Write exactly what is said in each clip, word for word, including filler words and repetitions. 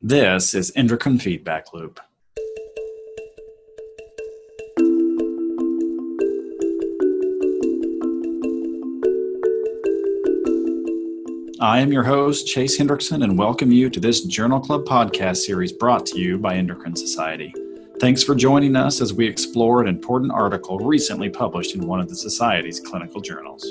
This is Endocrine Feedback Loop. I am your host, Chase Hendrickson, and welcome you to this Journal Club podcast series brought to you by Endocrine Society. Thanks for joining us as we explore an important article recently published in one of the Society's clinical journals.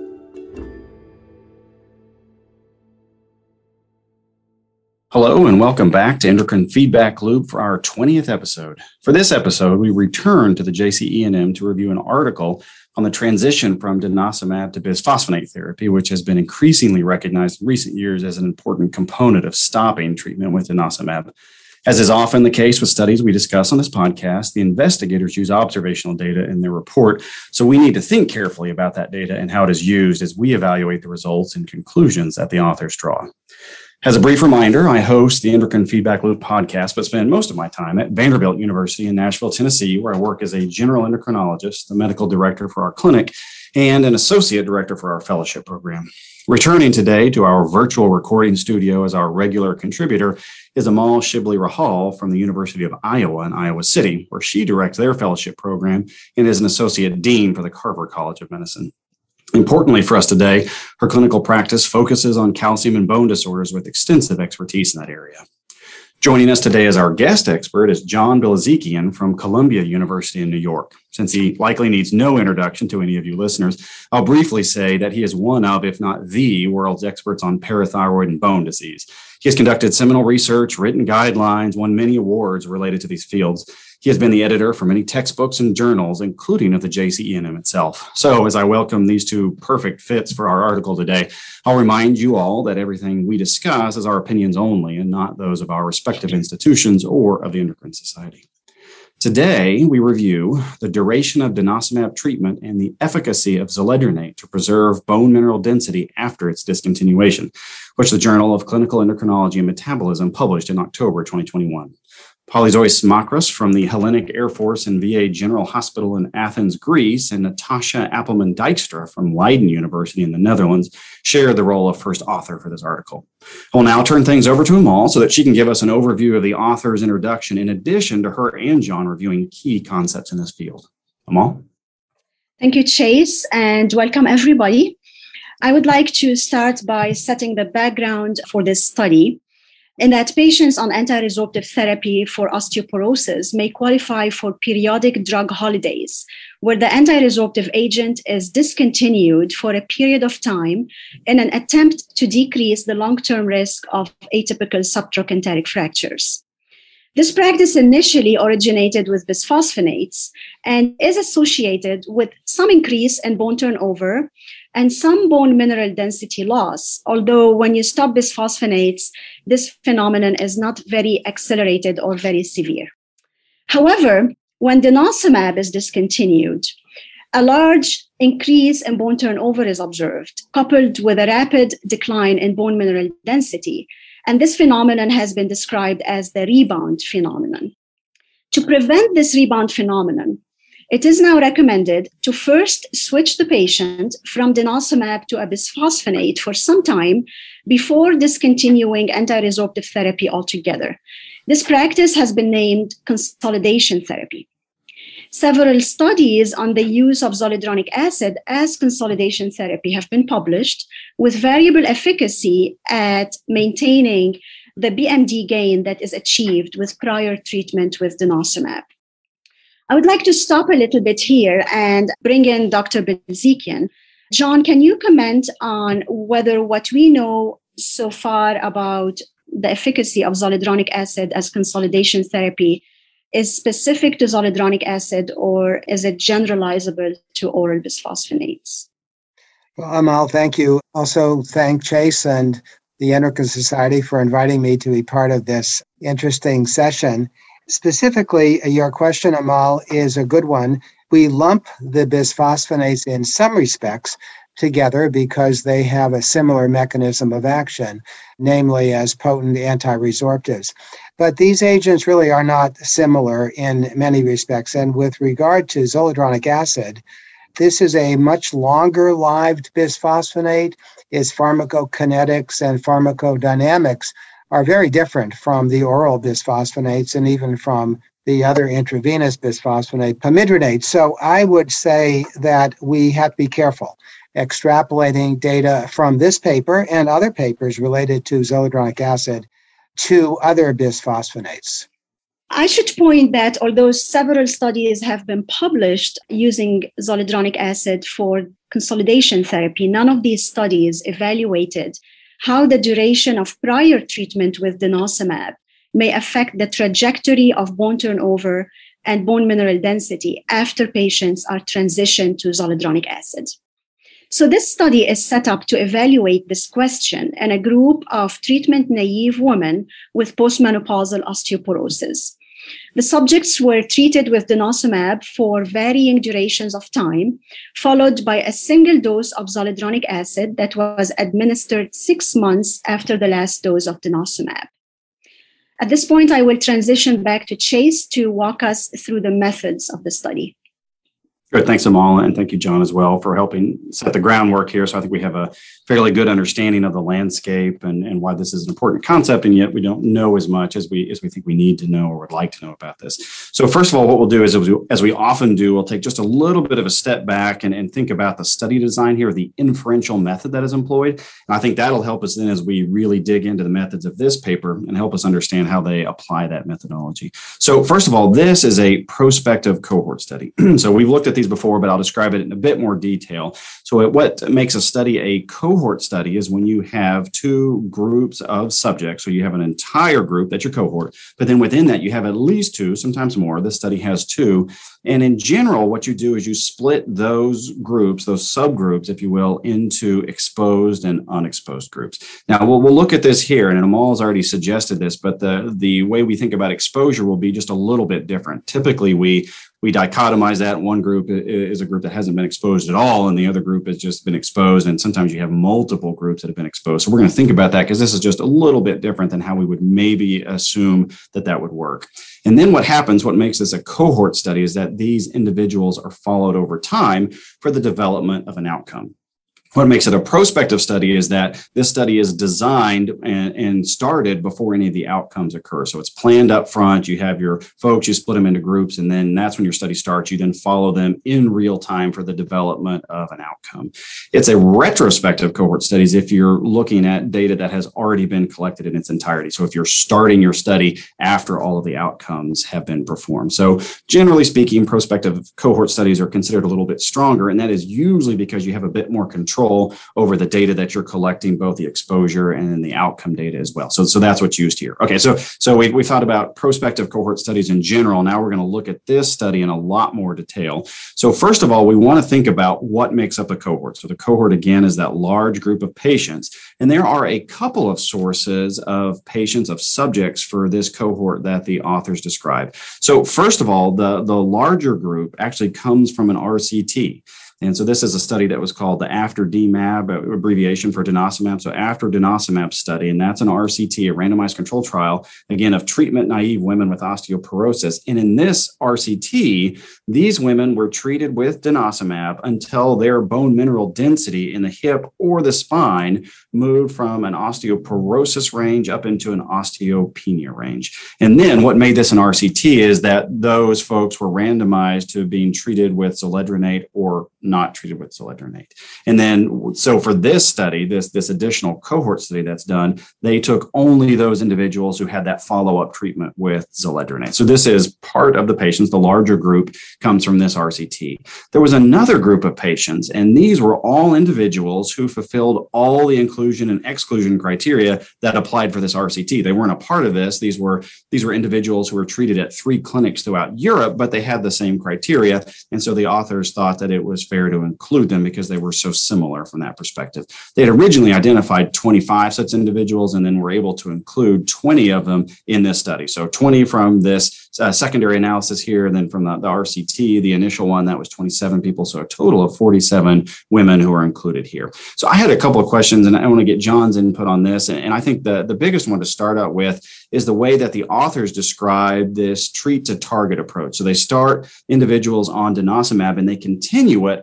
Hello and welcome back to Endocrine Feedback Loop for our twentieth episode. For this episode, we return to the J C E and M to review an article on the transition from denosumab to bisphosphonate therapy, which has been increasingly recognized in recent years as an important component of stopping treatment with denosumab. As is often the case with studies we discuss on this podcast, the investigators use observational data in their report, so we need to think carefully about that data and how it is used as we evaluate the results and conclusions that the authors draw. As a brief reminder, I host the Endocrine Feedback Loop podcast, but spend most of my time at Vanderbilt University in Nashville, Tennessee, where I work as a general endocrinologist, the medical director for our clinic, and an associate director for our fellowship program. Returning today to our virtual recording studio as our regular contributor is Amal Shibli-Rahal from the University of Iowa in Iowa City, where she directs their fellowship program and is an associate dean for the Carver College of Medicine. Importantly for us today, her clinical practice focuses on calcium and bone disorders with extensive expertise in that area. Joining us today as our guest expert is John Bilezikian from Columbia University in New York. Since he likely needs no introduction to any of you listeners, I'll briefly say that he is one of, if not the, world's experts on parathyroid and bone disease. He has conducted seminal research, written guidelines, won many awards related to these fields. He has been the editor for many textbooks and journals, including of the J C E and M itself. So as I welcome these two perfect fits for our article today, I'll remind you all that everything we discuss is our opinions only and not those of our respective institutions or of the Endocrine Society. Today, we review the duration of denosumab treatment and the efficacy of zoledronate to preserve bone mineral density after its discontinuation, which the Journal of Clinical Endocrinology and Metabolism published in October twenty twenty-one. Polyzois Makros from the Hellenic Air Force and V A General Hospital in Athens, Greece, and Natasha Appelman-Dijkstra from Leiden University in the Netherlands share the role of first author for this article. I will now turn things over to Amal so that she can give us an overview of the author's introduction in addition to her and John reviewing key concepts in this field. Amal? Thank you, Chase, and welcome everybody. I would like to start by setting the background for this study, in that patients on anti-resorptive therapy for osteoporosis may qualify for periodic drug holidays, where the anti-resorptive agent is discontinued for a period of time in an attempt to decrease the long-term risk of atypical subtrochanteric fractures. This practice initially originated with bisphosphonates and is associated with some increase in bone turnover and some bone mineral density loss, although when you stop bisphosphonates, this phenomenon is not very accelerated or very severe. However, when denosumab is discontinued, a large increase in bone turnover is observed, coupled with a rapid decline in bone mineral density, and this phenomenon has been described as the rebound phenomenon. To prevent this rebound phenomenon, it is now recommended to first switch the patient from denosumab to a bisphosphonate for some time before discontinuing anti-resorptive therapy altogether. This practice has been named consolidation therapy. Several studies on the use of zoledronic acid as consolidation therapy have been published with variable efficacy at maintaining the B M D gain that is achieved with prior treatment with denosumab. I would like to stop a little bit here and bring in Doctor Bilezikian. John, can you comment on whether what we know so far about the efficacy of zoledronic acid as consolidation therapy is specific to zoledronic acid, or is it generalizable to oral bisphosphonates? Well, Amal, thank you. Also, thank Chase and the Endocrine Society for inviting me to be part of this interesting session. Specifically, your question, Amal, is a good one. We lump the bisphosphonates in some respects together because they have a similar mechanism of action, namely as potent anti-resorptives. But these agents really are not similar in many respects. And with regard to zoledronic acid, this is a much longer-lived bisphosphonate. Its pharmacokinetics and pharmacodynamics are very different from the oral bisphosphonates and even from the other intravenous bisphosphonate, pamidronate. So I would say that we have to be careful extrapolating data from this paper and other papers related to zoledronic acid to other bisphosphonates. I should point that although several studies have been published using zoledronic acid for consolidation therapy, none of these studies evaluated how the duration of prior treatment with denosumab may affect the trajectory of bone turnover and bone mineral density after patients are transitioned to zoledronic acid. So this study is set up to evaluate this question in a group of treatment-naive women with postmenopausal osteoporosis. The subjects were treated with denosumab for varying durations of time, followed by a single dose of zoledronic acid that was administered six months after the last dose of denosumab. At this point, I will transition back to Chase to walk us through the methods of the study. Good. Thanks, Amal, and thank you, John, as well, for helping set the groundwork here. So I think we have a fairly good understanding of the landscape and, and why this is an important concept, and yet we don't know as much as we as we think we need to know or would like to know about this. So first of all, what we'll do is, as we, as we often do, we'll take just a little bit of a step back and, and think about the study design here, the inferential method that is employed. And I think that'll help us then as we really dig into the methods of this paper and help us understand how they apply that methodology. So first of all, this is a prospective cohort study. So we've looked at these before, but I'll describe it in a bit more detail. So what makes a study a cohort study is when you have two groups of subjects. So you have an entire group, that's your cohort, but then within that you have at least two, sometimes more. This study has two. And in general, what you do is you split those groups, those subgroups, if you will, into exposed and unexposed groups. Now, we'll, we'll look at this here, and Amal's already suggested this, but the, the way we think about exposure will be just a little bit different. Typically, we We dichotomize that. One group is a group that hasn't been exposed at all, and the other group has just been exposed. And sometimes you have multiple groups that have been exposed. So we're going to think about that because this is just a little bit different than how we would maybe assume that that would work. And then what happens, what makes this a cohort study, is that these individuals are followed over time for the development of an outcome. What makes it a prospective study is that this study is designed and, and started before any of the outcomes occur. So it's planned up front. You have your folks, you split them into groups, and then that's when your study starts. You then follow them in real time for the development of an outcome. It's a retrospective cohort studies if you're looking at data that has already been collected in its entirety. So if you're starting your study after all of the outcomes have been performed. So generally speaking, prospective cohort studies are considered a little bit stronger, and that is usually because you have a bit more control over the data that you're collecting, both the exposure and then the outcome data as well. So, so that's what's used here. Okay, so so we, we thought about prospective cohort studies in general. Now we're going to look at this study in a lot more detail. So first of all, we want to think about what makes up a cohort. So the cohort, again, is that large group of patients. And there are a couple of sources of patients, of subjects for this cohort that the authors describe. So first of all, the, the larger group actually comes from an R C T. And so this is a study that was called the After D M A B, abbreviation for denosumab. So After denosumab study, and that's an R C T, a randomized controlled trial, again, of treatment-naive women with osteoporosis. And in this R C T, these women were treated with denosumab until their bone mineral density in the hip or the spine moved from an osteoporosis range up into an osteopenia range. And then what made this an R C T is that those folks were randomized to being treated with zoledronate or not treated with zoledronate. And then, so for this study, this, this additional cohort study that's done, they took only those individuals who had that follow-up treatment with zoledronate. So this is part of the patients. The larger group comes from this R C T. There was another group of patients, and these were all individuals who fulfilled all the inclusion and exclusion criteria that applied for this R C T. They weren't a part of this. These were, these were individuals who were treated at three clinics throughout Europe, but they had the same criteria. And so the authors thought that it was fair to include them because they were so similar from that perspective. They had originally identified twenty-five such individuals and then were able to include twenty of them in this study. So twenty from this uh, secondary analysis here, and then from the, the R C T, the initial one, that was twenty-seven people. So a total of forty-seven women who are included here. So I had a couple of questions, and I want to get John's input on this. And, and I think the, the biggest one to start out with is the way that the authors describe this treat to target approach. So they start individuals on denosumab and they continue it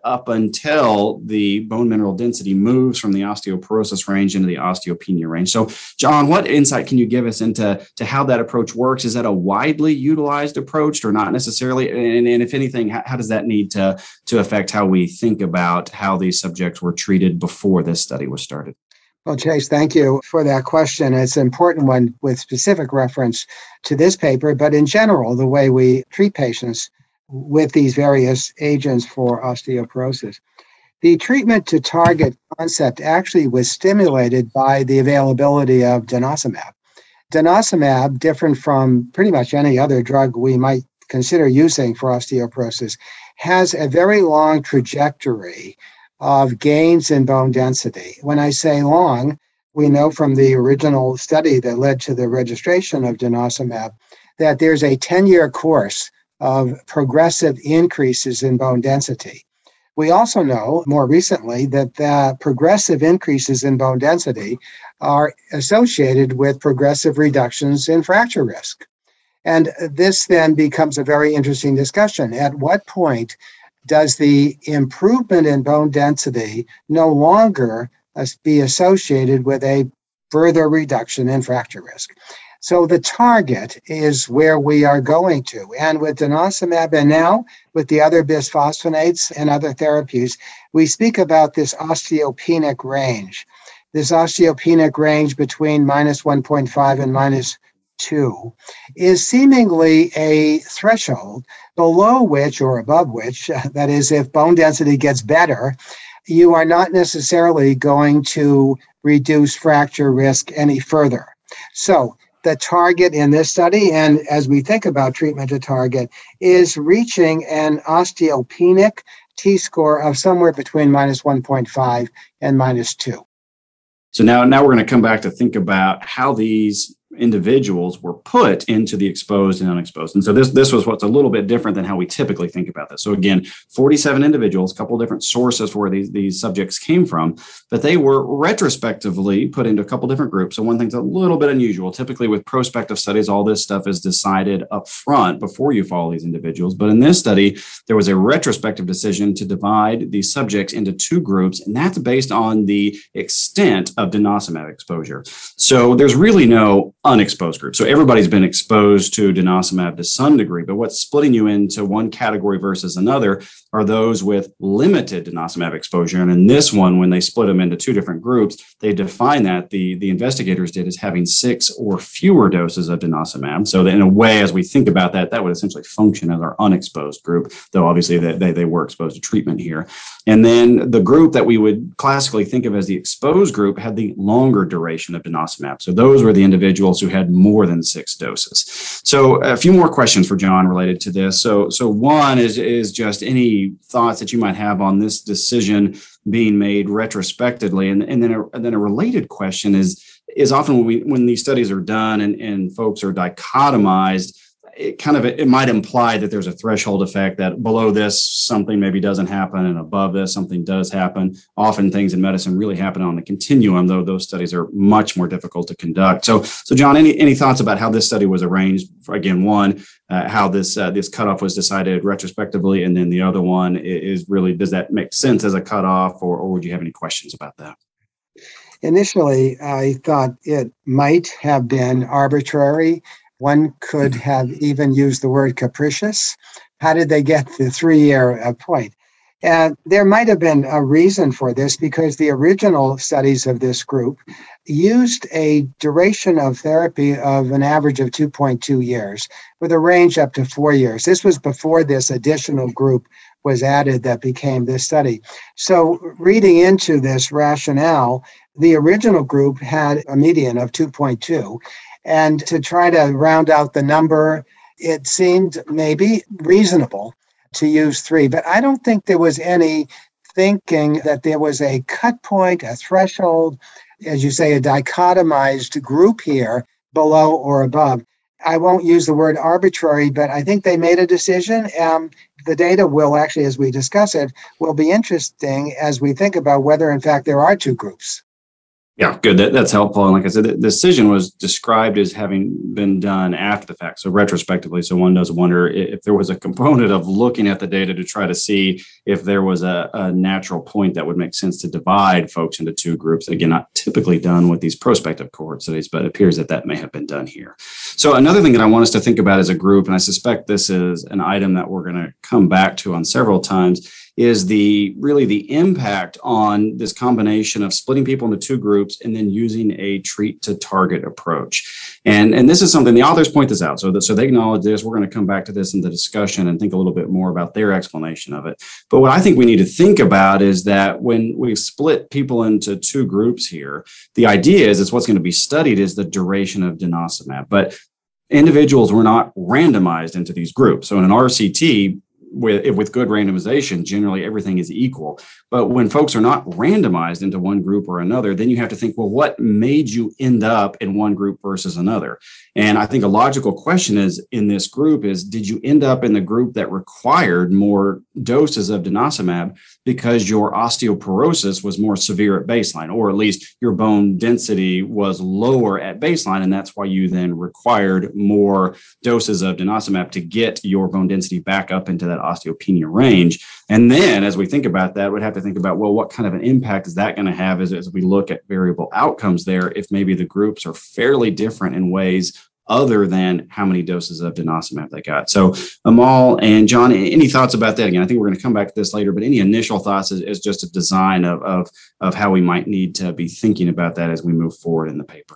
up until the bone mineral density moves from the osteoporosis range into the osteopenia range. So, John, what insight can you give us into to how that approach works? Is that a widely utilized approach or not necessarily? And, and if anything, how, how does that need to, to affect how we think about how these subjects were treated before this study was started? Well, Chase, thank you for that question. It's an important one with specific reference to this paper, but in general, the way we treat patients with these various agents for osteoporosis. The treatment to target concept actually was stimulated by the availability of denosumab. Denosumab, different from pretty much any other drug we might consider using for osteoporosis, has a very long trajectory of gains in bone density. When I say long, we know from the original study that led to the registration of denosumab that there's a ten-year course of progressive increases in bone density. We also know more recently that the progressive increases in bone density are associated with progressive reductions in fracture risk. And this then becomes a very interesting discussion. At what point does the improvement in bone density no longer be associated with a further reduction in fracture risk? So the target is where we are going to. And with denosumab and now with the other bisphosphonates and other therapies, we speak about this osteopenic range. This osteopenic range between minus one point five and minus two is seemingly a threshold below which or above which, that is, if bone density gets better, you are not necessarily going to reduce fracture risk any further. So the target in this study, and as we think about treatment to target, is reaching an osteopenic T-score of somewhere between minus one point five and minus two. So now, now we're going to come back to think about how these individuals were put into the exposed and unexposed. And so this, this was what's a little bit different than how we typically think about this. So again, forty-seven individuals, a couple of different sources where these, these subjects came from, but they were retrospectively put into a couple different groups. So one thing's a little bit unusual. Typically with prospective studies, all this stuff is decided up front before you follow these individuals. But in this study, there was a retrospective decision to divide these subjects into two groups, and that's based on the extent of denosumab exposure. So there's really no unexposed group. So everybody's been exposed to denosumab to some degree, but what's splitting you into one category versus another are those with limited denosumab exposure. And in this one, when they split them into two different groups, they define that the, the investigators did as having six or fewer doses of denosumab. So that in a way, as we think about that, that would essentially function as our unexposed group, though obviously they, they, they were exposed to treatment here. And then the group that we would classically think of as the exposed group had the longer duration of denosumab. So those were the individuals who had more than six doses. So a few more questions for John related to this. So, so one is, is just any thoughts that you might have on this decision being made retrospectively. And, and then, a, and then a related question is, is often when we, when these studies are done and, and folks are dichotomized, it kind of, it might imply that there's a threshold effect that below this, something maybe doesn't happen, and above this, something does happen. Often things in medicine really happen on the continuum, though those studies are much more difficult to conduct. So, so John, any, any thoughts about how this study was arranged? For, again, one, uh, how this, uh, this cutoff was decided retrospectively, and then the other one is really, does that make sense as a cutoff, or, or would you have any questions about that? Initially, I thought it might have been arbitrary. One could have even used the word capricious. How did they get the three-year uh, point? And there might have been a reason for this, because the original studies of this group used a duration of therapy of an average of two point two years, with a range up to four years. This was before this additional group was added that became this study. So reading into this rationale, the original group had a median of two point two. And to try to round out the number, it seemed maybe reasonable to use three. But I don't think there was any thinking that there was a cut point, a threshold, as you say, a dichotomized group here below or above. I won't use the word arbitrary, but I think they made a decision. Um, the data will actually, as we discuss it, will be interesting as we think about whether, in fact, there are two groups. Yeah, good. That, that's helpful. And like I said, the decision was described as having been done after the fact, so retrospectively. So one does wonder if there was a component of looking at the data to try to see if there was a, a natural point that would make sense to divide folks into two groups. Again, not typically done with these prospective cohort studies, but it appears that that may have been done here. So another thing that I want us to think about as a group, and I suspect this is an item that we're going to come back to on several times, is the really the impact on this combination of splitting people into two groups and then using a treat to target approach. And, and this is something the authors point this out. So, that, so they acknowledge this. We're going to come back to this in the discussion and think a little bit more about their explanation of it. But what I think we need to think about is that when we split people into two groups here, the idea is it's what's going to be studied is the duration of denosumab. But individuals were not randomized into these groups. So in an R C T, With, with good randomization, generally everything is equal. But when folks are not randomized into one group or another, then you have to think, well, what made you end up in one group versus another? And I think a logical question is in this group is, did you end up in the group that required more doses of denosumab because your osteoporosis was more severe at baseline, or at least your bone density was lower at baseline, and that's why you then required more doses of denosumab to get your bone density back up into that osteopenia range? And then as we think about that, we'd have to think about, well, what kind of an impact is that going to have as, as we look at variable outcomes there if maybe the groups are fairly different in ways other than how many doses of denosumab they got. So Amal and John, any thoughts about that? Again, I think we're going to come back to this later, but any initial thoughts as, as just a design of, of, of how we might need to be thinking about that as we move forward in the paper?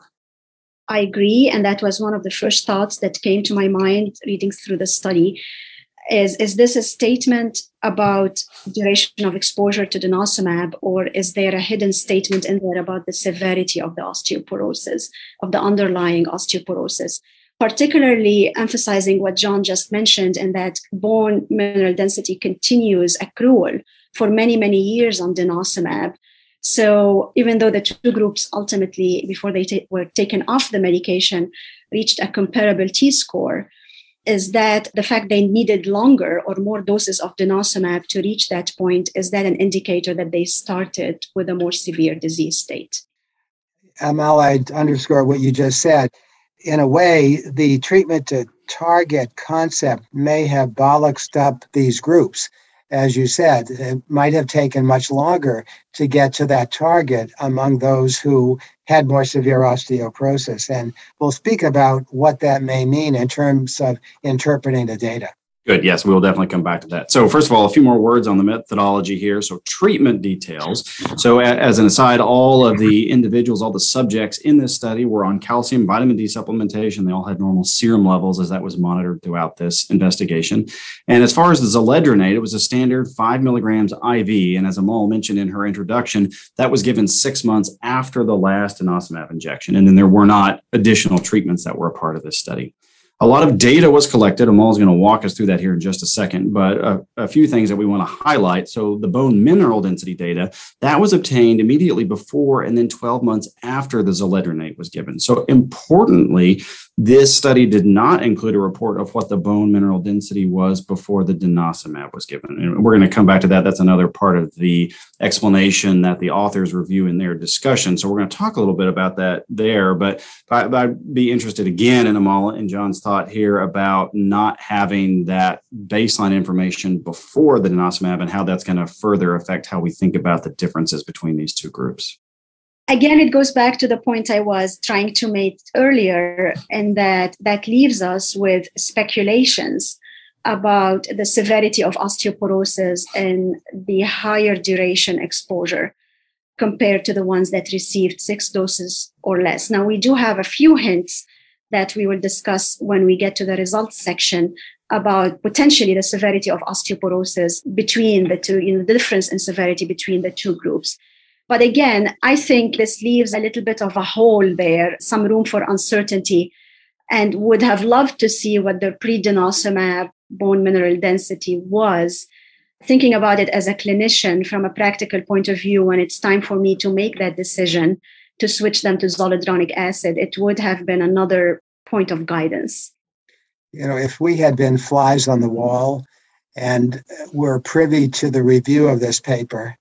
I agree. And that was one of the first thoughts that came to my mind reading through the study. Is, is this a statement about duration of exposure to denosumab, or is there a hidden statement in there about the severity of the osteoporosis, of the underlying osteoporosis? Particularly emphasizing what John just mentioned, in that bone mineral density continues accrual for many, many years on denosumab. So even though the two groups ultimately, before they ta- were taken off the medication, reached a comparable T-score, is that the fact they needed longer or more doses of denosumab to reach that point, is that an indicator that they started with a more severe disease state? Amal, I'd underscore what you just said. In a way, the treatment to target concept may have bollocksed up these groups. As you said, it might have taken much longer to get to that target among those who had more severe osteoporosis. And we'll speak about what that may mean in terms of interpreting the data. Good. Yes, we will definitely come back to that. So first of all, a few more words on the methodology here. So treatment details. So as an aside, all of the individuals, all the subjects in this study were on calcium, vitamin D supplementation. They all had normal serum levels as that was monitored throughout this investigation. And as far as the zoledronate, it was a standard five milligrams I V. And as Amal mentioned in her introduction, that was given six months after the last denosumab injection. And then there were not additional treatments that were a part of this study. A lot of data was collected. Amal is going to walk us through that here in just a second, but a, a few things that we want to highlight. So the bone mineral density data, that was obtained immediately before and then twelve months after the zoledronate was given. So importantly, this study did not include a report of what the bone mineral density was before the denosumab was given. And we're going to come back to that. That's another part of the explanation that the authors review in their discussion. So we're going to talk a little bit about that there, but I, I'd be interested again in Amal and John's thought here about not having that baseline information before the denosumab and how that's going to further affect how we think about the differences between these two groups. Again, it goes back to the point I was trying to make earlier, and that that leaves us with speculations about the severity of osteoporosis and the higher duration exposure compared to the ones that received six doses or less. Now, we do have a few hints that we will discuss when we get to the results section about potentially the severity of osteoporosis between the two, you know, the difference in severity between the two groups. But again, I think this leaves a little bit of a hole there, some room for uncertainty, and would have loved to see what the pre-denosumab bone mineral density was. Thinking about it as a clinician from a practical point of view, when it's time for me to make that decision to switch them to zoledronic acid, it would have been another point of guidance. You know, if we had been flies on the wall and were privy to the review of this paper,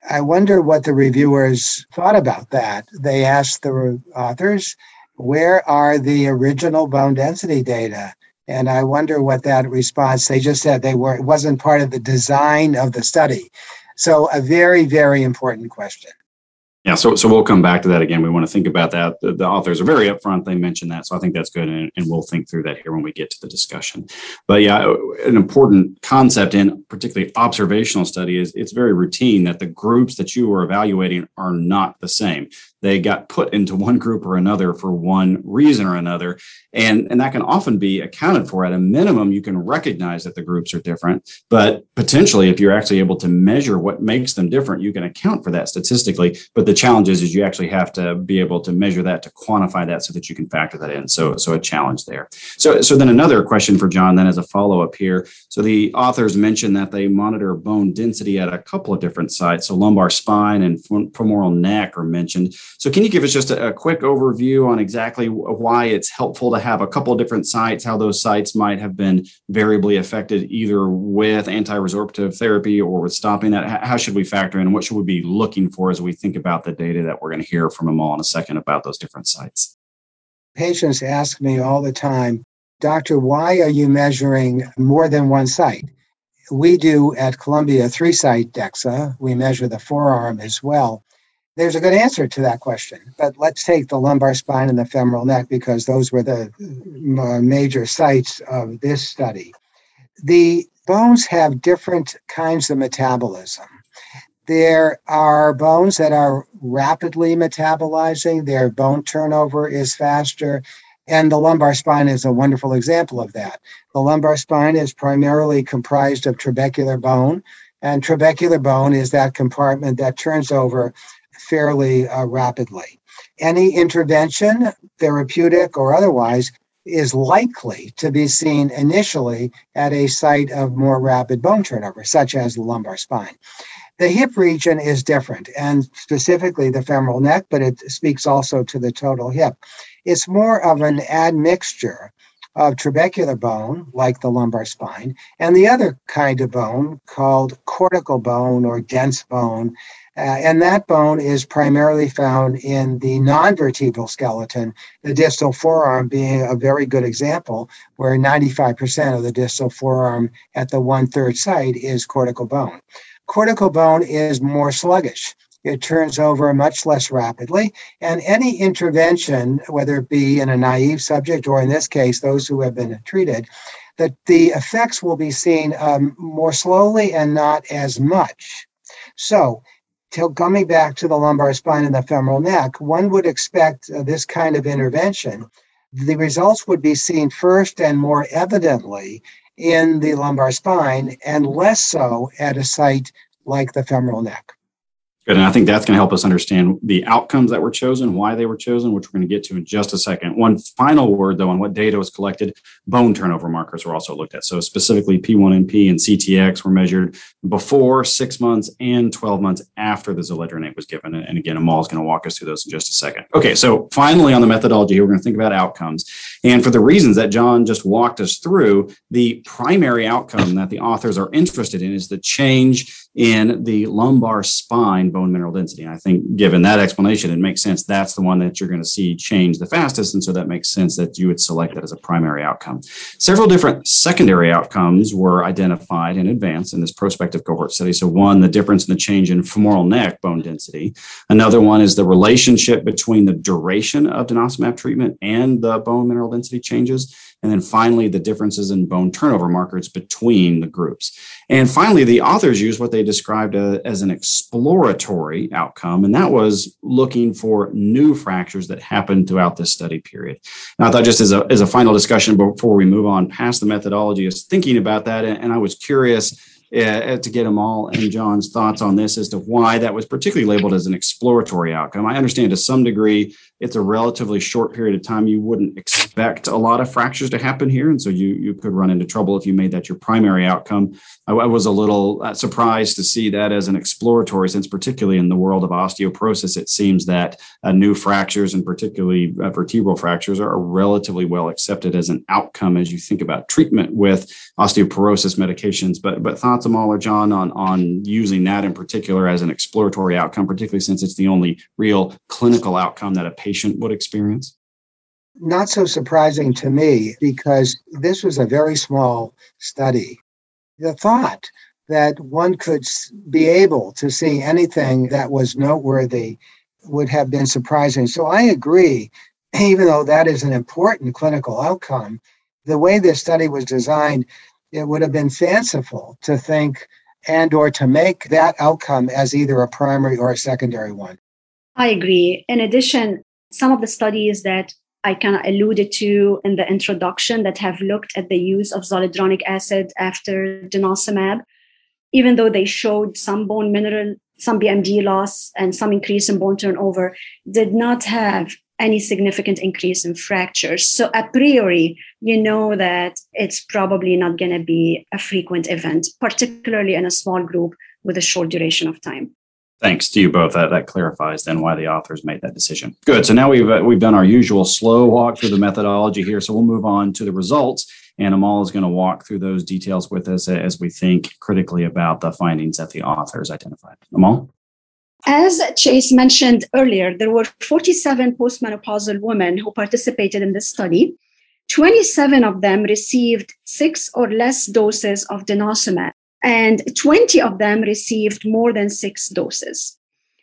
I wonder what the reviewers thought about that. They asked the authors, where are the original bone density data? And I wonder what that response, they just said they were, it wasn't part of the design of the study. So a very, very important question. Yeah, so so we'll come back to that again. We want to think about that. The, the authors are very upfront. They mentioned that. So I think that's good. And, and we'll think through that here when we get to the discussion. But yeah, an important concept in particularly observational study is it's very routine that the groups that you are evaluating are not the same. They got put into one group or another for one reason or another. And, and that can often be accounted for. At a minimum, you can recognize that the groups are different. But potentially, if you're actually able to measure what makes them different, you can account for that statistically. But the challenge is, is you actually have to be able to measure that, to quantify that so that you can factor that in. So, so a challenge there. So, so then another question for John, then as a follow-up here. So the authors mentioned that they monitor bone density at a couple of different sites. So lumbar spine and femoral neck are mentioned. So can you give us just a, a quick overview on exactly why it's helpful to have a couple of different sites, how those sites might have been variably affected either with anti-resorptive therapy or with stopping that? How should we factor in? What should we be looking for as we think about the data that we're going to hear from Amal in a second about those different sites? Patients ask me all the time, Doctor, why are you measuring more than one site? We do at Columbia three-site DEXA. We measure the forearm as well. There's a good answer to that question, but let's take the lumbar spine and the femoral neck because those were the major sites of this study. The bones have different kinds of metabolism. There are bones that are rapidly metabolizing, their bone turnover is faster, and the lumbar spine is a wonderful example of that. The lumbar spine is primarily comprised of trabecular bone, and trabecular bone is that compartment that turns over fairly uh, rapidly. Any intervention, therapeutic or otherwise, is likely to be seen initially at a site of more rapid bone turnover, such as the lumbar spine. The hip region is different, and specifically the femoral neck, but it speaks also to the total hip. It's more of an admixture of trabecular bone, like the lumbar spine, and the other kind of bone called cortical bone or dense bone. Uh, and that bone is primarily found in the non-vertebral skeleton, the distal forearm being a very good example, where ninety-five percent of the distal forearm at the one-third site is cortical bone. Cortical bone is more sluggish. It turns over much less rapidly, and any intervention, whether it be in a naive subject or in this case, those who have been treated, that the effects will be seen um, more slowly and not as much. So, till coming back to the lumbar spine and the femoral neck, one would expect uh, this kind of intervention. The results would be seen first and more evidently in the lumbar spine and less so at a site like the femoral neck. Good. And I think that's going to help us understand the outcomes that were chosen, why they were chosen, which we're going to get to in just a second. One final word, though, on what data was collected. Bone turnover markers were also looked at. So specifically P one N P and C T X were measured before, six months, and twelve months after the zoledronate was given. And again, Amal is going to walk us through those in just a second. Okay, so finally on the methodology here, we're going to think about outcomes. And for the reasons that John just walked us through, the primary outcome that the authors are interested in is the change in the lumbar spine bone mineral density. And I think given that explanation, it makes sense that's the one that you're going to see change the fastest. And so that makes sense that you would select that as a primary outcome. Several different secondary outcomes were identified in advance in this prospective cohort study. So one, the difference in the change in femoral neck bone density. Another one is the relationship between the duration of denosumab treatment and the bone mineral density changes. And then finally, the differences in bone turnover markers between the groups. And finally, the authors used what they described a, as an exploratory outcome, and that was looking for new fractures that happened throughout this study period. Now, I thought just as a, as a final discussion before we move on past the methodology is thinking about that, and, and I was curious Uh, to get Amal and John's thoughts on this as to why that was particularly labeled as an exploratory outcome. I understand to some degree it's a relatively short period of time. You wouldn't expect a lot of fractures to happen here. And so you, you could run into trouble if you made that your primary outcome. I, I was a little uh, surprised to see that as an exploratory, since particularly in the world of osteoporosis, it seems that uh, new fractures and particularly uh, vertebral fractures are relatively well accepted as an outcome as you think about treatment with osteoporosis medications. But but thoughts, Amal or John, on, on using that in particular as an exploratory outcome, particularly since it's the only real clinical outcome that a patient would experience? Not so surprising to me, because this was a very small study. The thought that one could be able to see anything that was noteworthy would have been surprising. So I agree, even though that is an important clinical outcome, the way this study was designed, it would have been fanciful to think and or to make that outcome as either a primary or a secondary one. I agree. In addition, some of the studies that I kind of alluded to in the introduction that have looked at the use of zoledronic acid after denosumab, even though they showed some bone mineral, some B M D loss, and some increase in bone turnover, did not have any significant increase in fractures. So a priori, you know that it's probably not going to be a frequent event, particularly in a small group with a short duration of time. Thanks to you both. That, that clarifies then why the authors made that decision. Good. So now we've uh, we've done our usual slow walk through the methodology here. So we'll move on to the results. And Amal is going to walk through those details with us as we think critically about the findings that the authors identified. Amal? As Chase mentioned earlier, there were forty-seven postmenopausal women who participated in this study. twenty-seven of them received six or less doses of denosumab, and twenty of them received more than six doses.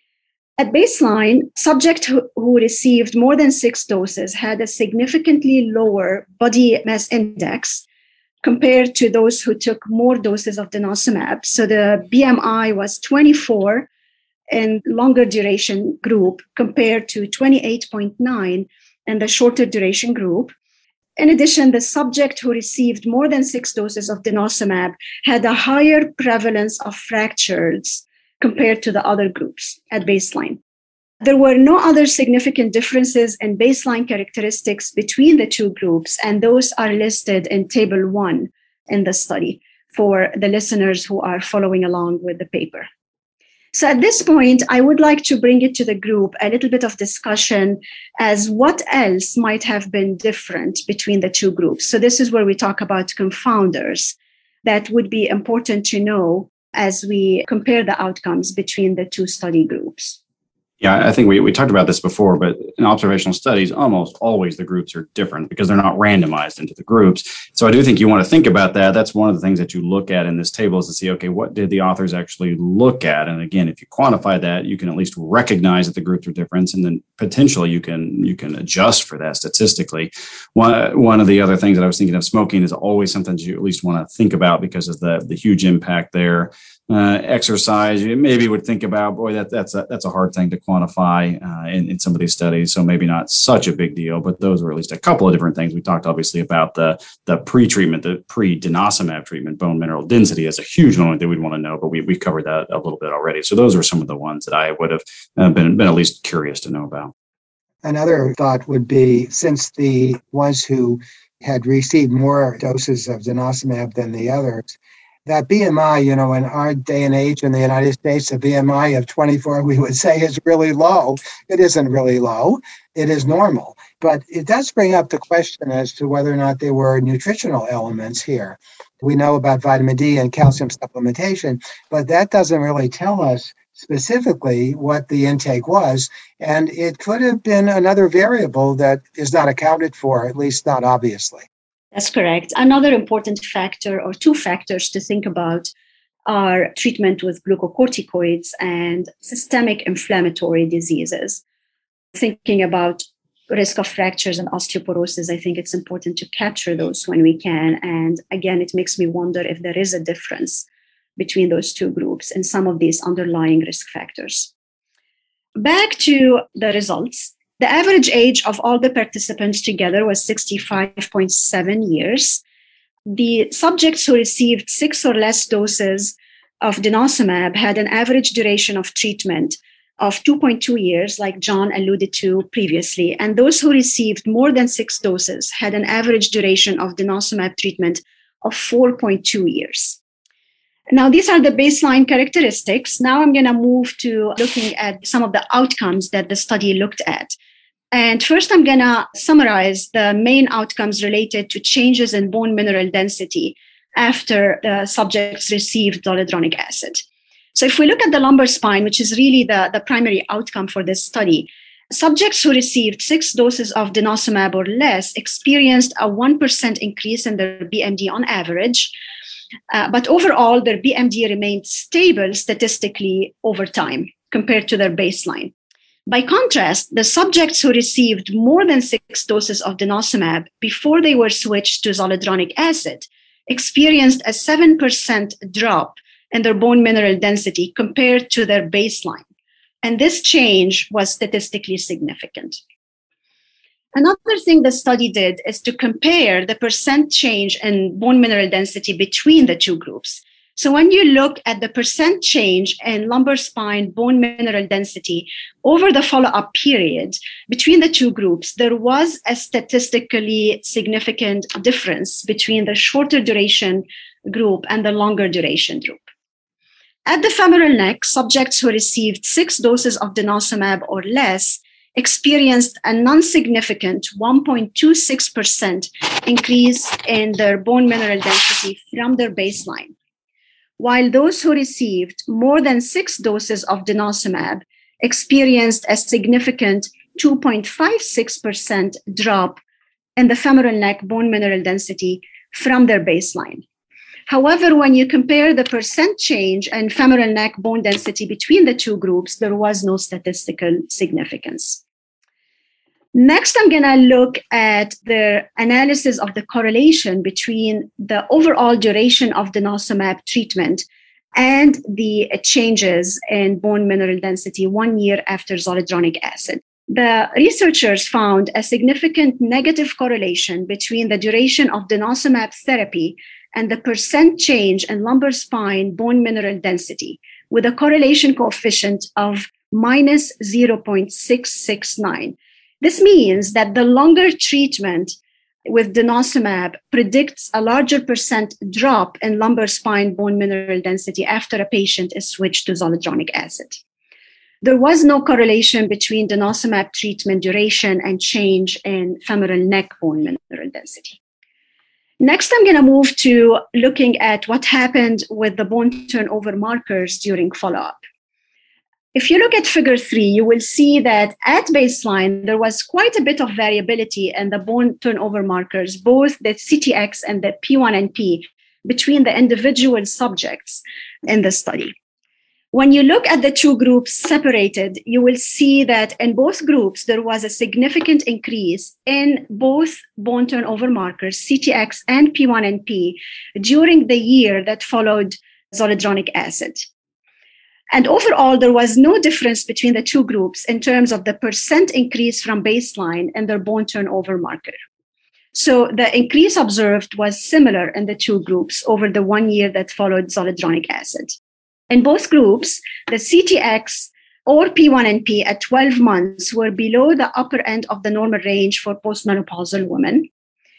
At baseline, subjects who, who received more than six doses had a significantly lower body mass index compared to those who took more doses of denosumab. So the B M I was twenty-four in longer duration group compared to twenty-eight point nine in the shorter duration group. In addition, the subject who received more than six doses of denosumab had a higher prevalence of fractures compared to the other groups at baseline. There were no other significant differences in baseline characteristics between the two groups, and those are listed in Table one in the study for the listeners who are following along with the paper. So at this point, I would like to bring it to the group a little bit of discussion as what else might have been different between the two groups. So this is where we talk about confounders that would be important to know as we compare the outcomes between the two study groups. Yeah, I think we, we talked about this before, but in observational studies, almost always the groups are different because they're not randomized into the groups. So I do think you want to think about that. That's one of the things that you look at in this table is to see, okay, what did the authors actually look at? And again, if you quantify that, you can at least recognize that the groups are different, and then potentially you can you can adjust for that statistically. One, one of the other things that I was thinking of, smoking is always something that you at least want to think about because of the, the huge impact there. Uh, exercise, you maybe would think about, boy, that that's a, that's a hard thing to quantify uh, in, in some of these studies. So maybe not such a big deal, but those were at least a couple of different things. We talked obviously about the the pre-treatment, the pre-denosumab treatment, bone mineral density as a huge moment that we'd want to know, but we we covered that a little bit already. So those are some of the ones that I would have uh, been been at least curious to know about. Another thought would be, since the ones who had received more doses of denosumab than the others, that B M I, you know, in our day and age in the United States, a B M I of twenty-four, we would say is really low. It isn't really low. It is normal. But it does bring up the question as to whether or not there were nutritional elements here. We know about vitamin D and calcium supplementation, but that doesn't really tell us specifically what the intake was. And it could have been another variable that is not accounted for, at least not obviously. That's correct. Another important factor, or two factors to think about, are treatment with glucocorticoids and systemic inflammatory diseases. Thinking about risk of fractures and osteoporosis, I think it's important to capture those when we can. And again, it makes me wonder if there is a difference between those two groups and some of these underlying risk factors. Back to the results. The average age of all the participants together was sixty-five point seven years. The subjects who received six or less doses of denosumab had an average duration of treatment of two point two years, like John alluded to previously. And those who received more than six doses had an average duration of denosumab treatment of four point two years. Now, these are the baseline characteristics. Now I'm going to move to looking at some of the outcomes that the study looked at. And first, I'm going to summarize the main outcomes related to changes in bone mineral density after the subjects received zoledronic acid. So if we look at the lumbar spine, which is really the, the primary outcome for this study, subjects who received six doses of denosumab or less experienced a one percent increase in their B M D on average. Uh, but overall, their B M D remained stable statistically over time compared to their baseline. By contrast, the subjects who received more than six doses of denosumab before they were switched to zoledronic acid experienced a seven percent drop in their bone mineral density compared to their baseline. And this change was statistically significant. Another thing the study did is to compare the percent change in bone mineral density between the two groups. So when you look at the percent change in lumbar spine bone mineral density over the follow-up period between the two groups, there was a statistically significant difference between the shorter duration group and the longer duration group. At the femoral neck, subjects who received six doses of denosumab or less experienced a non-significant one point two six percent increase in their bone mineral density from their baseline, while those who received more than six doses of denosumab experienced a significant two point five six percent drop in the femoral neck bone mineral density from their baseline. However, when you compare the percent change in femoral neck bone density between the two groups, there was no statistical significance. Next, I'm going to look at the analysis of the correlation between the overall duration of denosumab treatment and the changes in bone mineral density one year after zoledronic acid. The researchers found a significant negative correlation between the duration of denosumab therapy and the percent change in lumbar spine bone mineral density, with a correlation coefficient of minus zero point six six nine. This means that the longer treatment with denosumab predicts a larger percent drop in lumbar spine bone mineral density after a patient is switched to zoledronic acid. There was no correlation between denosumab treatment duration and change in femoral neck bone mineral density. Next, I'm going to move to looking at what happened with the bone turnover markers during follow-up. If you look at figure three, you will see that at baseline, there was quite a bit of variability in the bone turnover markers, both the C T X and the P one N P, between the individual subjects in the study. When you look at the two groups separated, you will see that in both groups, there was a significant increase in both bone turnover markers, C T X and P one N P, during the year that followed zoledronic acid. And overall, there was no difference between the two groups in terms of the percent increase from baseline in their bone turnover marker. So the increase observed was similar in the two groups over the one year that followed zoledronic acid. In both groups, the C T X or P one N P at twelve months were below the upper end of the normal range for postmenopausal women.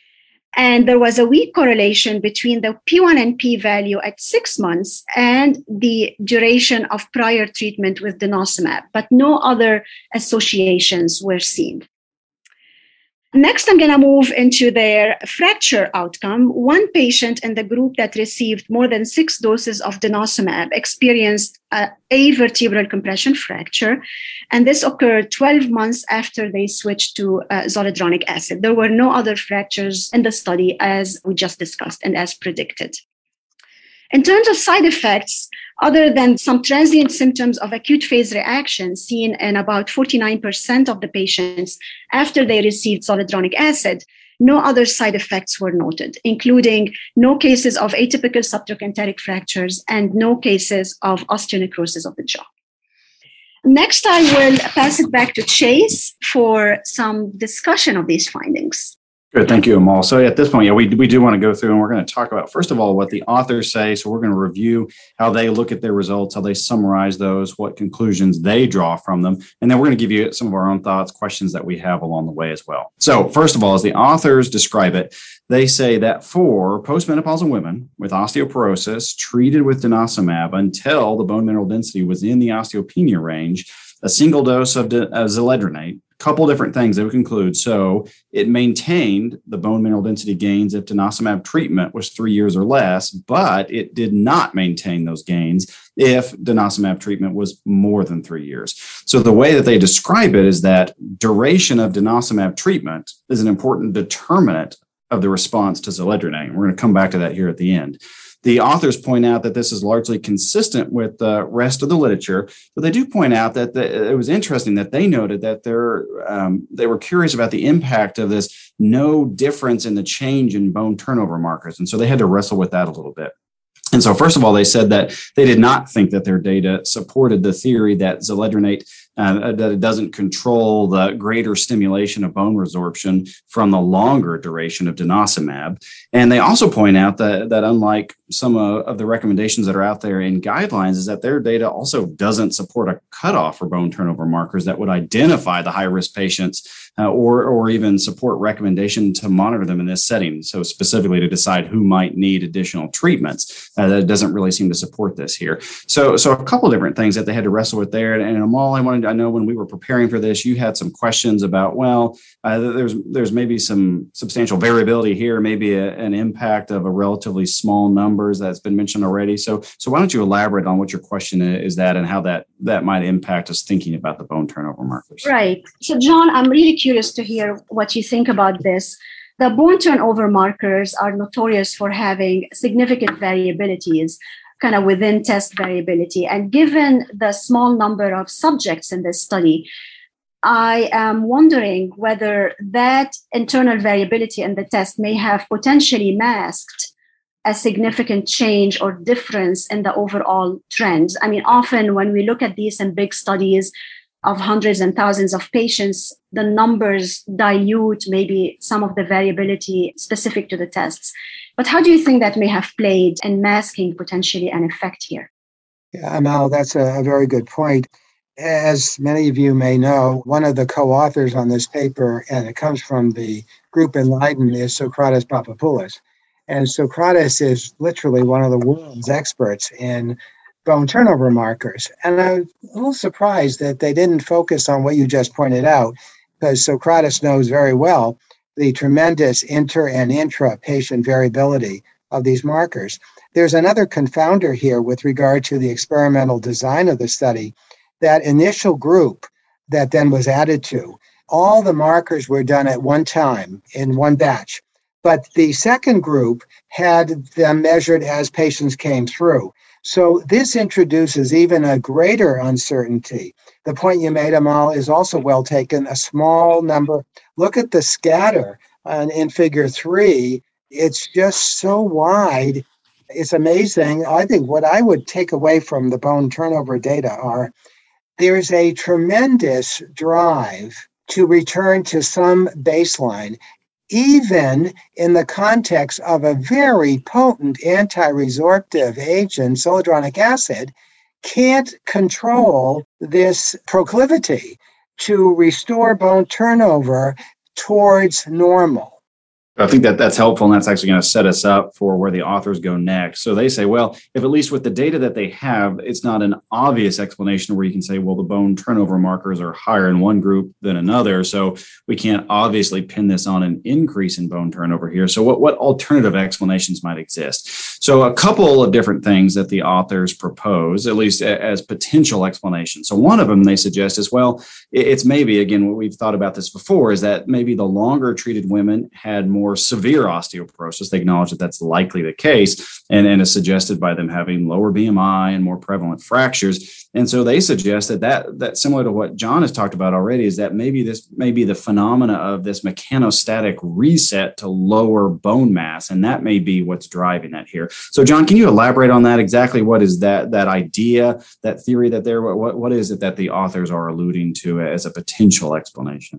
And there was a weak correlation between the P one N P value at six months and the duration of prior treatment with denosumab, but no other associations were seen. Next, I'm going to move into their fracture outcome. One patient in the group that received more than six doses of denosumab experienced a avertebral compression fracture, and this occurred twelve months after they switched to uh, zoledronic acid. There were no other fractures in the study, as we just discussed and as predicted. In terms of side effects, other than some transient symptoms of acute phase reaction seen in about forty-nine percent of the patients after they received zoledronic acid, no other side effects were noted, including no cases of atypical subtrochanteric fractures and no cases of osteonecrosis of the jaw. Next, I will pass it back to Chase for some discussion of these findings. Good. Thank you, Amal. So at this point, yeah, we, we do want to go through and we're going to talk about, first of all, what the authors say. So we're going to review how they look at their results, how they summarize those, what conclusions they draw from them. And then we're going to give you some of our own thoughts, questions that we have along the way as well. So first of all, as the authors describe it, they say that for postmenopausal women with osteoporosis treated with denosumab until the bone mineral density was in the osteopenia range, a single dose of de- uh, zoledronate, couple different things that would conclude. So it maintained the bone mineral density gains if denosumab treatment was three years or less, but it did not maintain those gains if denosumab treatment was more than three years. So the way that they describe it is that duration of denosumab treatment is an important determinant of the response to zoledronate. We're going to come back to that here at the end. The authors point out that this is largely consistent with the rest of the literature, but they do point out that the, it was interesting that they noted that they're, um, they were curious about the impact of this no difference in the change in bone turnover markers. And so they had to wrestle with that a little bit. And so, first of all, they said that they did not think that their data supported the theory that zoledronate, uh, that it doesn't control the greater stimulation of bone resorption from the longer duration of denosumab. And they also point out that, that unlike some of, of the recommendations that are out there in guidelines, is that their data also doesn't support a cutoff for bone turnover markers that would identify the high-risk patients uh, or, or even support recommendation to monitor them in this setting. So specifically to decide who might need additional treatments. Uh, that doesn't really seem to support this here. So, so a couple of different things that they had to wrestle with there. And, and Amal, I wanted, I know when we were preparing for this, you had some questions about, well, uh, there's there's maybe some substantial variability here, maybe a, an impact of a relatively small numbers that's been mentioned already. So, so why don't you elaborate on what your question is that and how that that might impact us thinking about the bone turnover markers? Right. So, John, I'm really curious to hear what you think about this. The bone turnover markers are notorious for having significant variabilities, kind of within test variability. And given the small number of subjects in this study, I am wondering whether that internal variability in the test may have potentially masked a significant change or difference in the overall trends. I mean, often when we look at these in big studies of hundreds and thousands of patients, the numbers dilute maybe some of the variability specific to the tests. But how do you think that may have played in masking potentially an effect here? Yeah, Amal, that's a, a very good point. As many of you may know, one of the co-authors on this paper, and it comes from the group Enlighten, is Socrates Papapoulos. And Socrates is literally one of the world's experts in bone turnover markers. And I'm a little surprised that they didn't focus on what you just pointed out, because Socrates knows very well the tremendous inter and intra-patient variability of these markers. There's another confounder here with regard to the experimental design of the study. That initial group that then was added to, all the markers were done at one time in one batch. But the second group had them measured as patients came through. So this introduces even a greater uncertainty. The point you made, Amal, is also well taken. A small number. Look at the scatter uh, in figure three. It's just so wide. It's amazing. I think what I would take away from the bone turnover data are there's a tremendous drive to return to some baseline, even in the context of a very potent anti-resorptive agent, zoledronic acid, can't control this proclivity to restore bone turnover towards normal. I think that that's helpful, and that's actually going to set us up for where the authors go next. So they say, well, if at least with the data that they have, it's not an obvious explanation where you can say, well, the bone turnover markers are higher in one group than another, so we can't obviously pin this on an increase in bone turnover here. So what, what alternative explanations might exist? So a couple of different things that the authors propose, at least as potential explanations. So one of them they suggest is, well, it's maybe, again, what we've thought about this before, is that maybe the longer treated women had more severe osteoporosis. They acknowledge that that's likely the case, and, and is suggested by them having lower B M I and more prevalent fractures. And so they suggest that, that that similar to what John has talked about already, is that maybe this may be the phenomena of this mechanostatic reset to lower bone mass, and that may be what's driving that here. So John, can you elaborate on that? Exactly what is that that idea, that theory that there, what, what is it that the authors are alluding to as a potential explanation?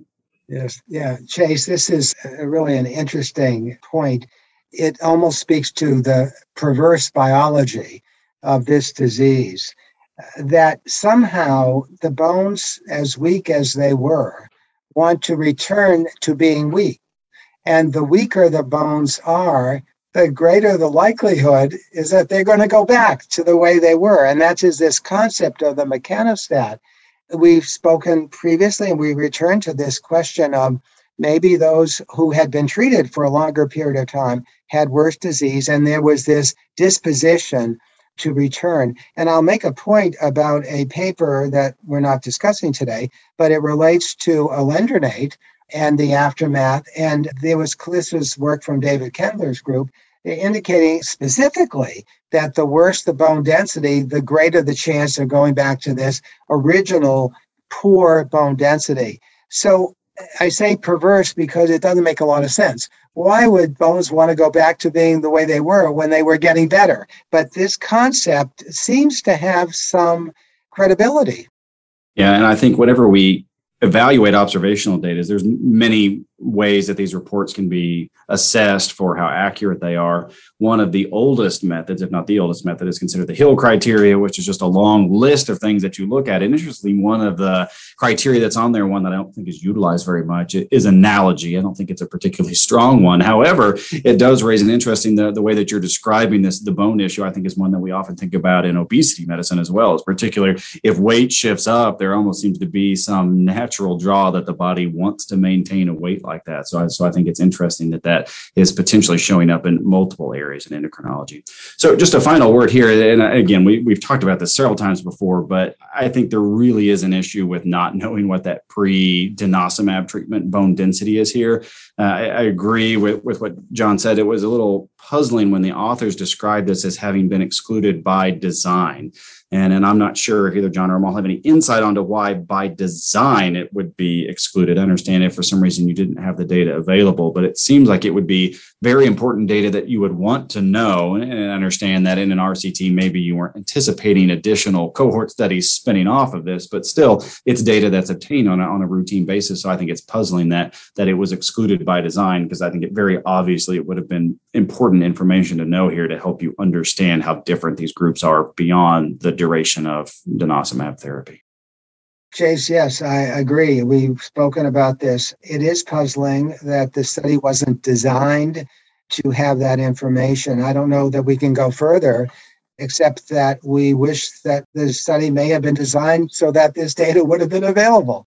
Yes. Yeah. Chase, this is a, really an interesting point. It almost speaks to the perverse biology of this disease, that somehow the bones, as weak as they were, want to return to being weak. And the weaker the bones are, the greater the likelihood is that they're going to go back to the way they were. And that is this concept of the mechanostat. We've spoken previously, and we returned to this question of maybe those who had been treated for a longer period of time had worse disease, and there was this disposition to return. And I'll make a point about a paper that we're not discussing today, but it relates to alendronate and the aftermath. And there was this was work from David Kendler's group indicating specifically that the worse the bone density, the greater the chance of going back to this original poor bone density. So I say perverse because it doesn't make a lot of sense. Why would bones want to go back to being the way they were when they were getting better? But this concept seems to have some credibility. Yeah, and I think whenever we evaluate observational data, there's many ways that these reports can be assessed for how accurate they are. One of the oldest methods, if not the oldest method, is considered the Hill criteria, which is just a long list of things that you look at. And interestingly, one of the criteria that's on there, one that I don't think is utilized very much, is analogy. I don't think it's a particularly strong one. However, it does raise an interesting, the, the way that you're describing this, the bone issue, I think is one that we often think about in obesity medicine as well. As particular, if weight shifts up, there almost seems to be some natural draw that the body wants to maintain a weight like that. So I, so I think it's interesting that that is potentially showing up in multiple areas in endocrinology. So just a final word here. And again, we, we've talked about this several times before, but I think there really is an issue with not knowing what that pre-denosumab treatment bone density is here. Uh, I, I agree with, with what John said. It was a little puzzling when the authors described this as having been excluded by design. And, and I'm not sure if either John or Amal have any insight onto why by design it would be excluded. I understand if for some reason you didn't have the data available, but it seems like it would be very important data that you would want to know, and, and understand that in an R C T, maybe you weren't anticipating additional cohort studies spinning off of this, but still it's data that's obtained on a, on a routine basis. So I think it's puzzling that, that it was excluded by design, because I think it very obviously it would have been important information to know here to help you understand how different these groups are beyond the duration of denosumab therapy. Chase, yes, I agree. We've spoken about this. It is puzzling that the study wasn't designed to have that information. I don't know that we can go further, except that we wish that the study may have been designed so that this data would have been available.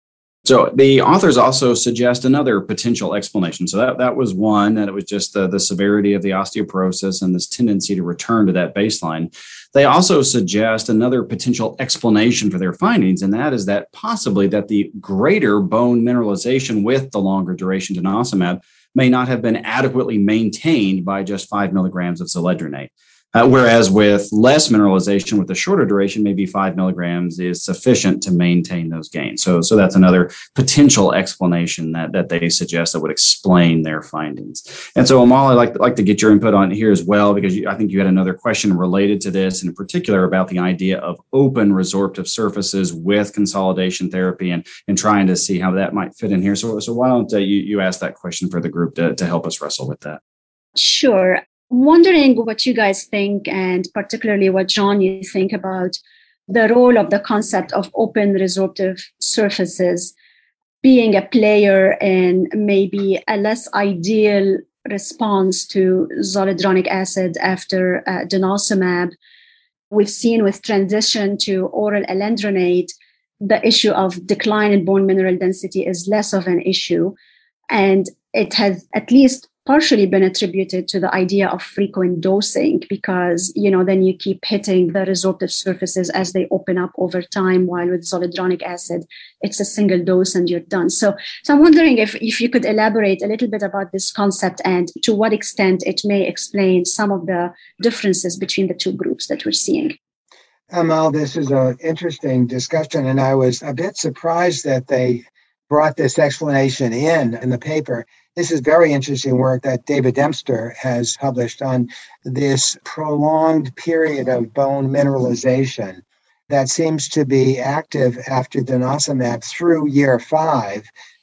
So the authors also suggest another potential explanation. So that, that was one, that it was just the, the severity of the osteoporosis and this tendency to return to that baseline. They also suggest another potential explanation for their findings, and that is that possibly that the greater bone mineralization with the longer duration denosumab may not have been adequately maintained by just five milligrams of zoledronate. Uh, whereas with less mineralization with a shorter duration, maybe five milligrams is sufficient to maintain those gains. So, so that's another potential explanation that, that they suggest that would explain their findings. And so, Amal, I'd like, like to get your input on here as well, because you, I think you had another question related to this, and in particular about the idea of open resorptive surfaces with consolidation therapy, and, and trying to see how that might fit in here. So, so why don't uh, you, you ask that question for the group to, to help us wrestle with that? Sure. Wondering what you guys think, and particularly what, John, you think about the role of the concept of open resorptive surfaces being a player in maybe a less ideal response to zoledronic acid after uh, denosumab. We've seen with transition to oral alendronate, the issue of decline in bone mineral density is less of an issue. And it has at least partially been attributed to the idea of frequent dosing, because, you know, then you keep hitting the resorptive surfaces as they open up over time, while with zoledronic acid, it's a single dose and you're done. So, so I'm wondering if, if you could elaborate a little bit about this concept and to what extent it may explain some of the differences between the two groups that we're seeing. Amal, this is an interesting discussion, and I was a bit surprised that they brought this explanation in in the paper. This is very interesting work that David Dempster has published on this prolonged period of bone mineralization that seems to be active after denosumab through year five.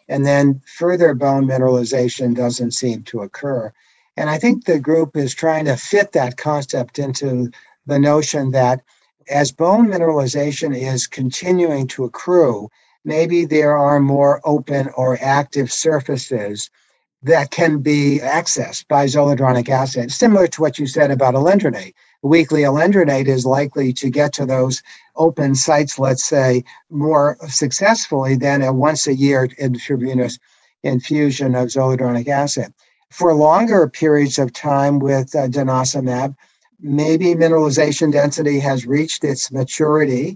and then further bone mineralization doesn't seem to occur. And I think the group is trying to fit that concept into the notion that as bone mineralization is continuing to accrue, maybe there are more open or active surfaces that can be accessed by zoledronic acid, similar to what you said about alendronate. Weekly alendronate is likely to get to those open sites, let's say, more successfully than a once-a-year intravenous infusion of zoledronic acid. For longer periods of time with uh, denosumab, maybe mineralization density has reached its maturity,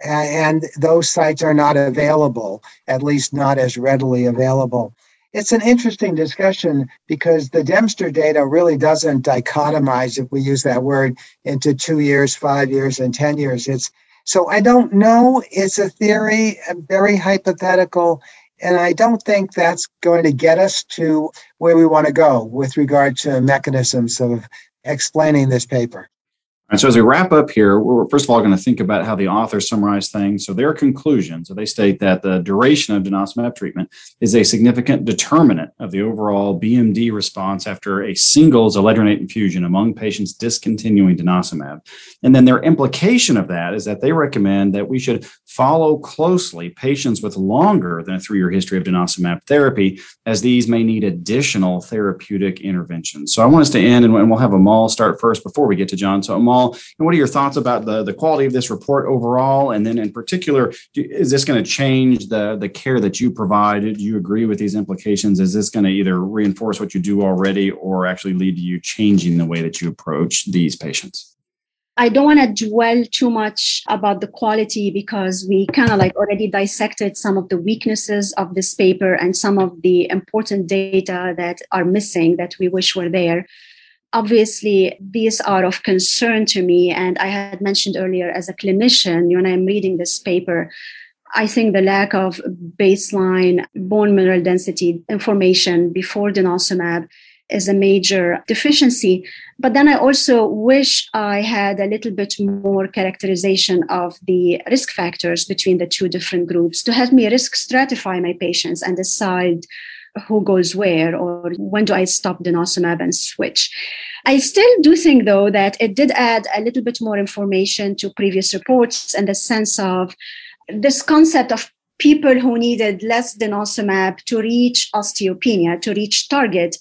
and those sites are not available, at least not as readily available. It's an interesting discussion because the Dempster data really doesn't dichotomize, if we use that word, into two years, five years, and ten years. It's so I don't know. It's a theory, very hypothetical, and I don't think that's going to get us to where we want to go with regard to mechanisms of explaining this paper. And so as we wrap up here, we're first of all going to think about how the authors summarize things. So their conclusion, so they state that the duration of denosumab treatment is a significant determinant of the overall B M D response after a single zoledronate infusion among patients discontinuing denosumab. And then their implication of that is that they recommend that we should follow closely patients with longer than a three-year history of denosumab therapy, as these may need additional therapeutic interventions. So I want us to end, and we'll have Amal start first before we get to John. So Amal, and what are your thoughts about the, the quality of this report overall? And then in particular, do, is this going to change the, the care that you provide? Do you agree with these implications? Is this going to either reinforce what you do already or actually lead to you changing the way that you approach these patients? I don't want to dwell too much about the quality because we kind of like already dissected some of the weaknesses of this paper and some of the important data that are missing that we wish were there. Obviously, these are of concern to me. And I had mentioned earlier, as a clinician, when I'm reading this paper, I think the lack of baseline bone mineral density information before denosumab is a major deficiency. But then I also wish I had a little bit more characterization of the risk factors between the two different groups to help me risk stratify my patients and decide who goes where, or when do I stop denosumab and switch. I still do think, though, that it did add a little bit more information to previous reports in the sense of this concept of people who needed less denosumab to reach osteopenia, to reach target,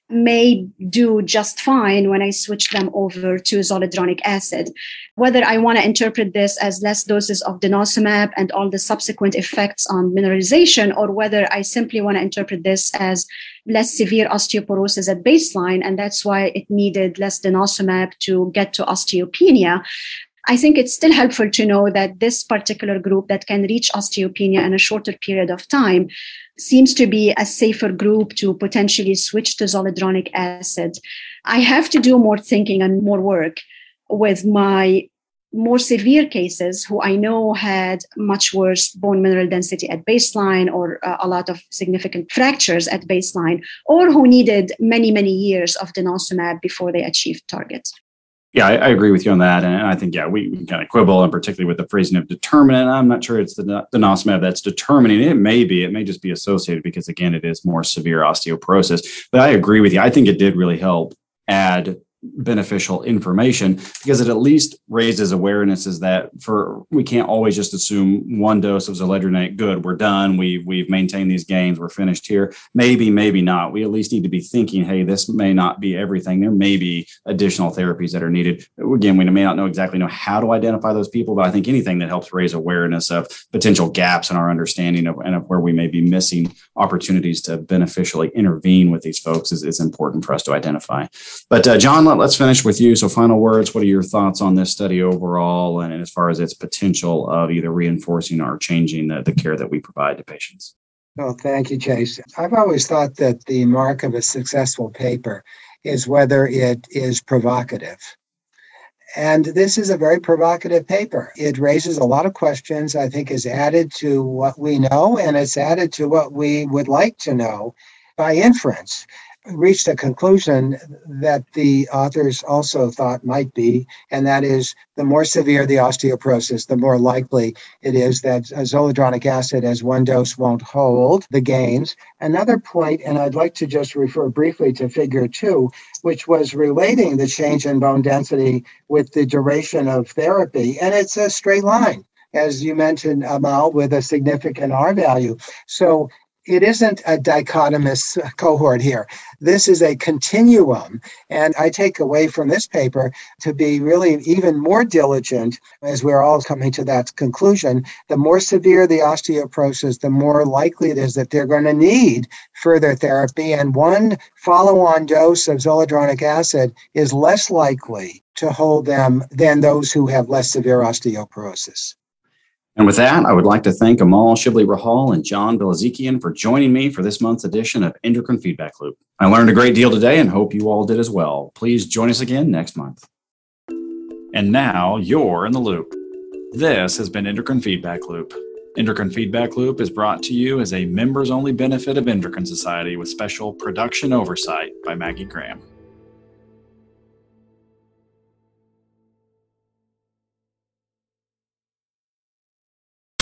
may do just fine when I switch them over to zoledronic acid. Whether I want to interpret this as less doses of denosumab and all the subsequent effects on mineralization, or whether I simply want to interpret this as less severe osteoporosis at baseline, and that's why it needed less denosumab to get to osteopenia, I think it's still helpful to know that this particular group that can reach osteopenia in a shorter period of time seems to be a safer group to potentially switch to zoledronic acid. I have to do more thinking and more work with my more severe cases who I know had much worse bone mineral density at baseline, or uh, a lot of significant fractures at baseline, or who needed many, many years of denosumab before they achieved target. Yeah, I, I agree with you on that. And I think, yeah, we, we can kind of quibble, and particularly with the phrasing of determinant. I'm not sure it's the denosumab that's determining. It may be. It may just be associated because, again, it is more severe osteoporosis. But I agree with you. I think it did really help add beneficial information, because it at least raises awareness is that for we can't always just assume one dose of zoledronate, good, we're done, we've we've maintained these gains, we're finished here. Maybe, maybe not. We at least need to be thinking, hey, this may not be everything. There may be additional therapies that are needed. Again, we may not know exactly know how to identify those people, but I think anything that helps raise awareness of potential gaps in our understanding of and of where we may be missing opportunities to beneficially intervene with these folks is, is important for us to identify. But uh, John, let, let's finish with you. So final words, what are your thoughts on this study overall, and, and as far as its potential of either reinforcing or changing the, the care that we provide to patients? Well, thank you, Chase. I've always thought that the mark of a successful paper is whether it is provocative. And this is a very provocative paper. It raises a lot of questions, I think is added to what we know, and it's added to what we would like to know by inference. reached a conclusion that the authors also thought might be, and that is the more severe the osteoporosis, the more likely it is that zoledronic acid as one dose won't hold the gains. Another point, and I'd like to just refer briefly to figure two, which was relating the change in bone density with the duration of therapy, and it's a straight line, as you mentioned, Amal, with a significant R value. So it isn't a dichotomous cohort here. This is a continuum. And I take away from this paper to be really even more diligent as we're all coming to that conclusion. The more severe the osteoporosis, the more likely it is that they're going to need further therapy. And one follow-on dose of zoledronic acid is less likely to hold them than those who have less severe osteoporosis. And with that, I would like to thank Amal Shibli-Rahal and John Bilezikian for joining me for this month's edition of Endocrine Feedback Loop. I learned a great deal today and hope you all did as well. Please join us again next month. And now you're in the loop. This has been Endocrine Feedback Loop. Endocrine Feedback Loop is brought to you as a members-only benefit of Endocrine Society with special production oversight by Maggie Graham.